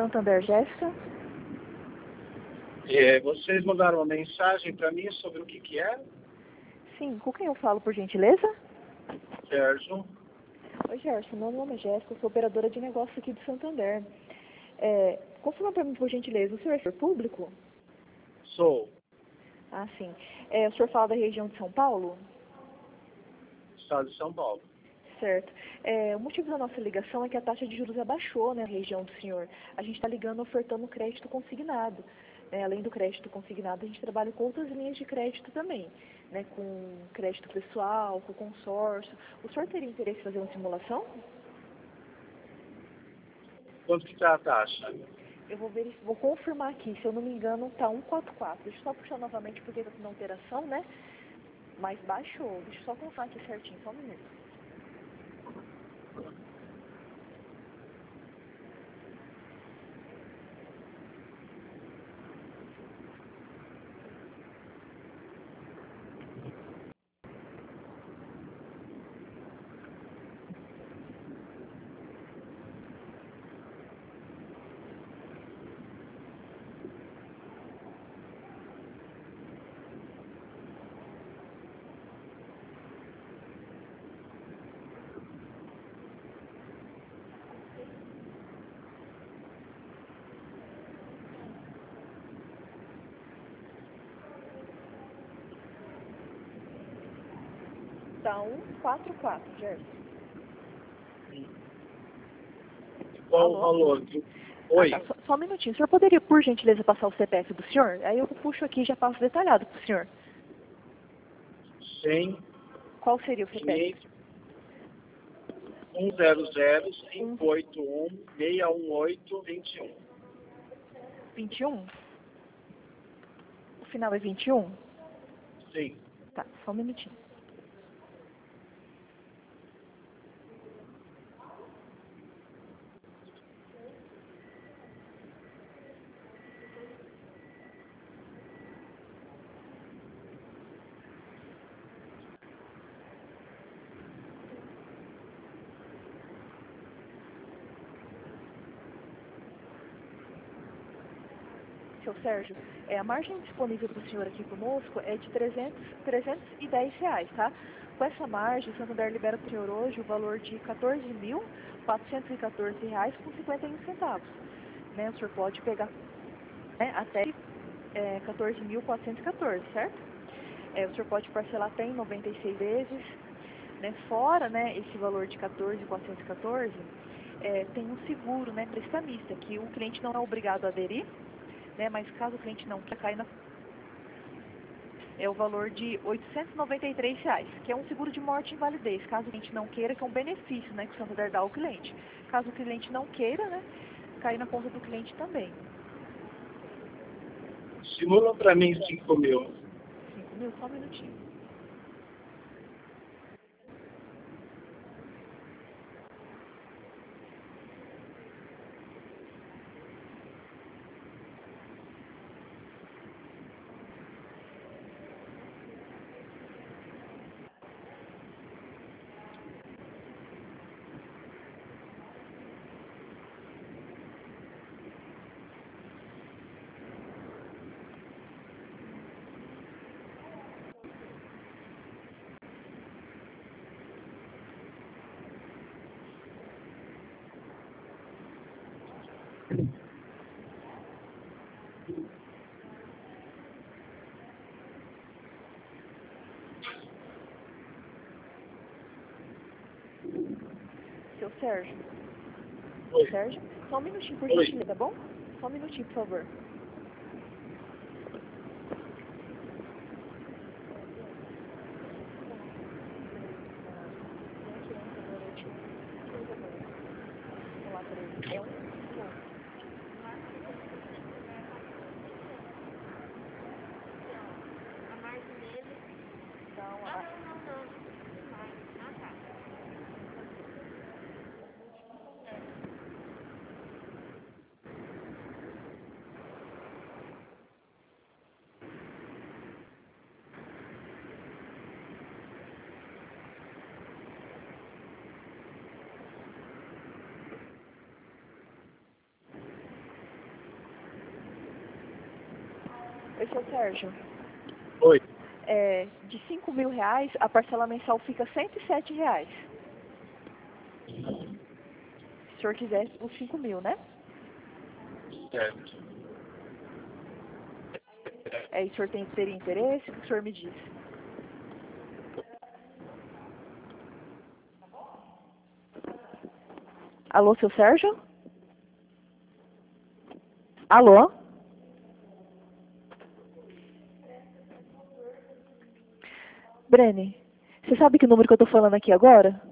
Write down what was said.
Santander, Jéssica. Vocês mandaram uma mensagem para mim sobre o que é? Sim, com quem eu falo, por gentileza? Sérgio. Oi, Gerson, meu nome é Jéssica, eu sou operadora de negócio aqui de Santander. Confirma para mim, por gentileza, o senhor é servidor público? Sou. Ah, sim. O senhor fala da região de São Paulo? Estado de São Paulo. Certo. O motivo da nossa ligação é que a taxa de juros abaixou, né, na região do senhor. A gente está ligando ofertando crédito consignado. Além do crédito consignado, a gente trabalha com outras linhas de crédito também, né, com crédito pessoal, com consórcio. O senhor teria interesse em fazer uma simulação? Quanto que está a taxa? Eu vou confirmar aqui, se eu não me engano, está 144. Deixa eu só puxar novamente porque está tendo alteração, né? Mas baixou. Deixa eu só confirmar aqui certinho, só um minuto. Está 144, Gerson. Qual o valor? Oi. Tá. Só um minutinho. O senhor poderia, por gentileza, passar o CPF do senhor? Aí eu puxo aqui e já passo detalhado para o senhor. 100. Qual seria o CPF? 100-581-618-21. 21? O final é 21? Sim. Tá, só um minutinho. Seu Sérgio, a margem disponível para o senhor aqui conosco é de R$310, tá? Com essa margem, o Santander libera para o senhor hoje o valor de R$14.414,51. Né? O senhor pode pegar, né, até 14.414, certo? O senhor pode parcelar até em 96 vezes. Né? Fora, né, esse valor de 14.414, tem um seguro, né, prestamista, que o cliente não é obrigado a aderir, né, mas caso o cliente não queira cair é o valor de R$893, que é um seguro de morte e invalidez, caso o cliente não queira, que é um benefício, né, que o Santander dá ao cliente. Caso o cliente não queira, né, cair na conta do cliente também. Simula para mim 5.000. 5.000, só um minutinho. Seu Sérgio. Oi. Sérgio, só um minutinho, por Oi. gentileza, tá bom? Só um minutinho, por favor. Oi, seu Sérgio. Oi. De R$ 5.000, a parcela mensal fica R$ 107. Se o senhor quiser os 5.000, né? Certo. E o senhor teria interesse? O que o senhor me diz? Alô, seu Sérgio? Alô? Brene, você sabe que número que eu tô falando aqui agora?